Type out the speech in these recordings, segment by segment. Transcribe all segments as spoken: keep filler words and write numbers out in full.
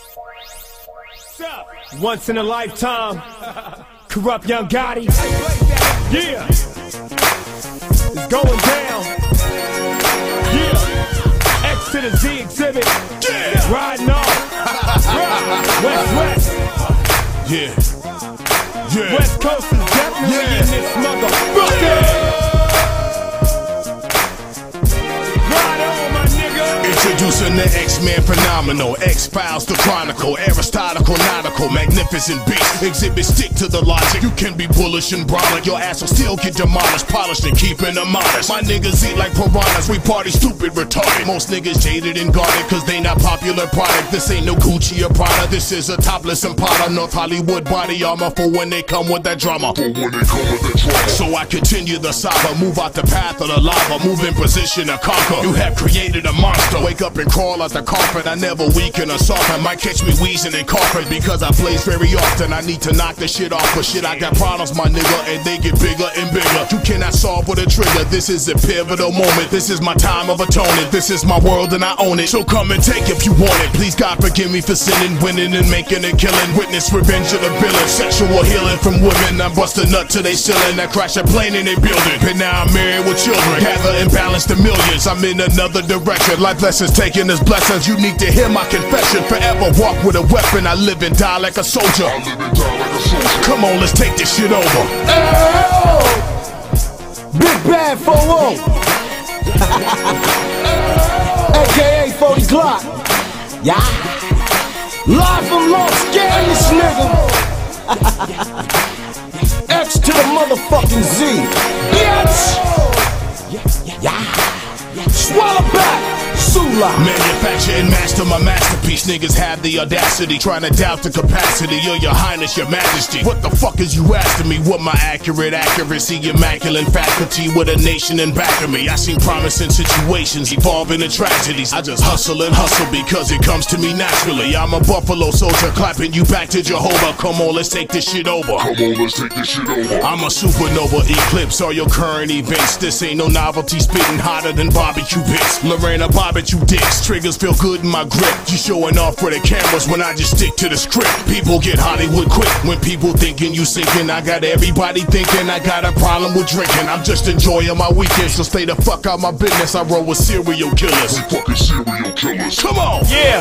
Once in a lifetime, Corrupt Young Gotti. Yeah, it's going down. Yeah, X to the Z exhibit. Yeah, riding off. West West. Yeah, yeah. West Coast is definitely Yeah. in this motherfucker. Ride on, my nigga. Introducing the X-Men phenomenal, X-Files the Chronicle, Aristotle, nautical, magnificent beast. Exhibit stick to the logic. You can be bullish and brolic, your ass will still get demolished, polished and keeping them honest. My niggas eat like piranhas, we party stupid, retarded. Most niggas jaded and guarded, cause they not popular product. This ain't no Gucci or Prada, this is a topless Impala. North Hollywood body armor for when they come with that drama. For when they come with that drama. So I continue the saga, move out the path of the lava, move in position to conquer. You have created a monster, wake up and crawl out the coffin. I never weaken or soften, might catch me wheezing and coughing because I blaze very often. I need to knock the shit off, but shit, I got problems, my nigga, and they get bigger and bigger. You cannot solve with a trigger. This is a pivotal moment. This is my time of atonement. This is my world and I own it. So come and take if you want it. Please God forgive me for sinning, winning and making and killing. Witness revenge of the villain, sexual healing from women. I bust a nut till they ceiling. I crash a plane in their building. And now I'm married with children. Gather and balance the millions. I'm in another direction. Life lessons taken as blessings. You need to hear my confession. Forever walk with a weapon. I live and die like a soldier. I live and die like a soldier. Come on, let's take this shit over. Oh! Big Bad four oh. A K A forty Glock. Yeah. Live from Los Angeles, nigga. X to the motherfucking Z. Bitch. Yeah. Swallow back. Sula. Manufacture and master my masterpiece. Niggas have the audacity, trying to doubt the capacity of your highness, your majesty. What the fuck is you asking me? What my accurate accuracy, immaculate faculty with a nation in back of me. I seen promising situations evolve into tragedies. I just hustle and hustle because it comes to me naturally. I'm a Buffalo soldier clapping you back to Jehovah. Come on, let's take this shit over. Come on, let's take this shit over. I'm a supernova, eclipse all your current events. This ain't no novelty, spitting hotter than barbecue pits. Lorena barbecue dicks, triggers feel good in my grip. You showing off for the cameras when I just stick to the script. People get Hollywood quick when people thinking you sinking. I got everybody thinking I got a problem with drinking. I'm just enjoying my weekend, so stay the fuck out my business. I roll with serial killers. We fucking serial killers. Come on! Yeah,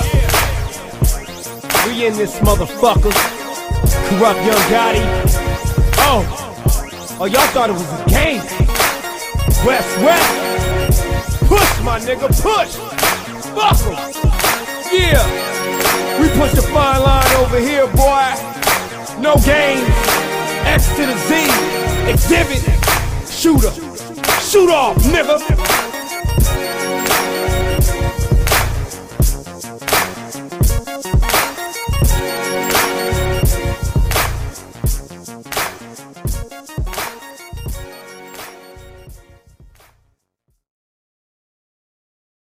we in this motherfucker. Corrupt Young Gotti. Oh, oh, y'all thought it was a game. West West. Push, my nigga, push! Fuck em! Yeah! We push the fine line over here, boy! No games! X to the Z! Exhibit! Shooter! Shoot off, nigga!